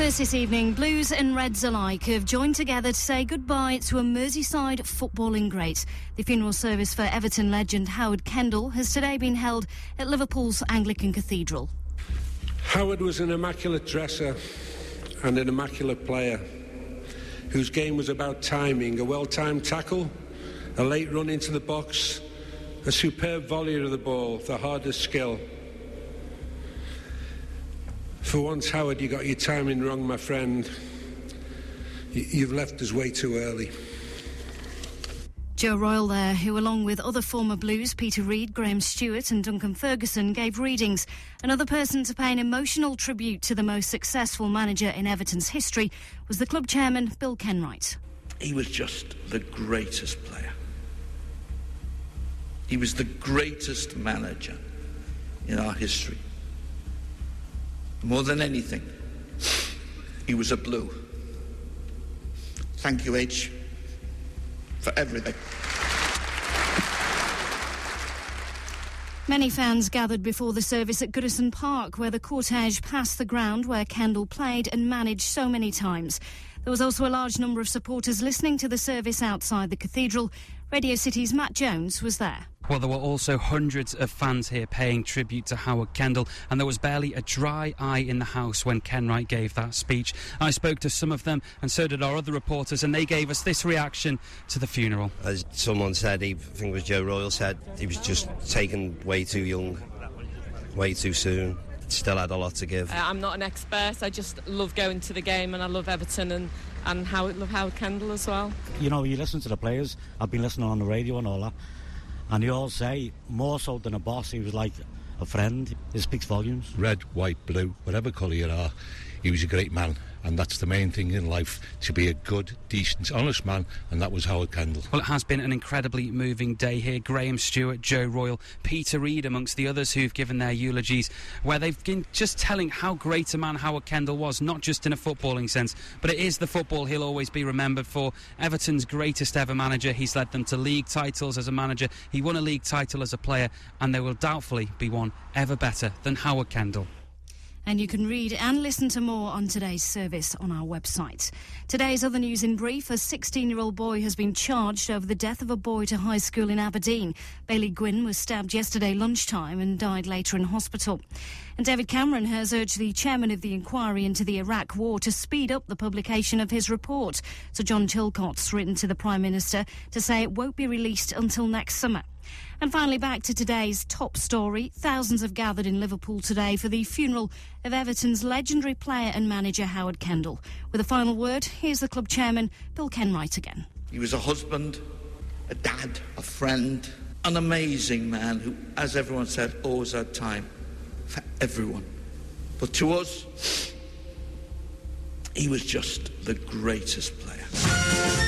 First this evening, Blues and Reds alike have joined together to say goodbye to a Merseyside footballing great. The funeral service for Everton legend Howard Kendall has today been held at Liverpool's Anglican Cathedral. Howard was an immaculate dresser and an immaculate player whose game was about timing, a well-timed tackle, a late run into the box, a superb volley of the ball, the hardest skill. For once, Howard, you got your timing wrong, my friend. You've left us way too early. Joe Royle there, who along with other former Blues, Peter Reid, Graham Stewart and Duncan Ferguson, gave readings. Another person to pay an emotional tribute to the most successful manager in Everton's history was the club chairman, Bill Kenwright. He was just the greatest player. He was the greatest manager in our history. More than anything, he was a Blue. Thank you, H, for everything. Many fans gathered before the service at Goodison Park, where the cortege passed the ground where Kendall played and managed so many times. There was also a large number of supporters listening to the service outside the cathedral. Radio City's Matt Jones was there. Well, there were also hundreds of fans here paying tribute to Howard Kendall, and there was barely a dry eye in the house when Kenwright gave that speech. I spoke to some of them, and so did our other reporters, and they gave us this reaction to the funeral. As someone said, I think it was Joe Royle said, he was just taken way too young, way too soon. Still had a lot to give. I'm not an expert, I just love going to the game, and I love Everton and love Howard Kendall as well. You know, you listen to the players, I've been listening on the radio and all that, and you all say, more so than a boss, he was like a friend. It speaks volumes. Red, white, blue, whatever colour you are, he was a great man, and that's the main thing in life, to be a good, decent, honest man, and that was Howard Kendall. Well, it has been an incredibly moving day here. Graham Stewart, Joe Royle, Peter Reid amongst the others who've given their eulogies, where they've been just telling how great a man Howard Kendall was, not just in a footballing sense, but it is the football he'll always be remembered for. Everton's greatest ever manager. He's led them to league titles as a manager. He won a league title as a player, and there will doubtfully be one ever better than Howard Kendall. And you can read and listen to more on today's service on our website. Today's other news in brief, a 16-year-old boy has been charged over the death of a boy to high school in Aberdeen. Bailey Gwynn was stabbed yesterday lunchtime and died later in hospital. And David Cameron has urged the chairman of the inquiry into the Iraq war to speed up the publication of his report. So John Chilcott's written to the Prime Minister to say it won't be released until next summer. And finally, back to today's top story. Thousands have gathered in Liverpool today for the funeral of Everton's legendary player and manager Howard Kendall. With a final word, here's the club chairman, Bill Kenwright again. He was a husband, a dad, a friend, an amazing man who, as everyone said, always had time for everyone. But to us, he was just the greatest player.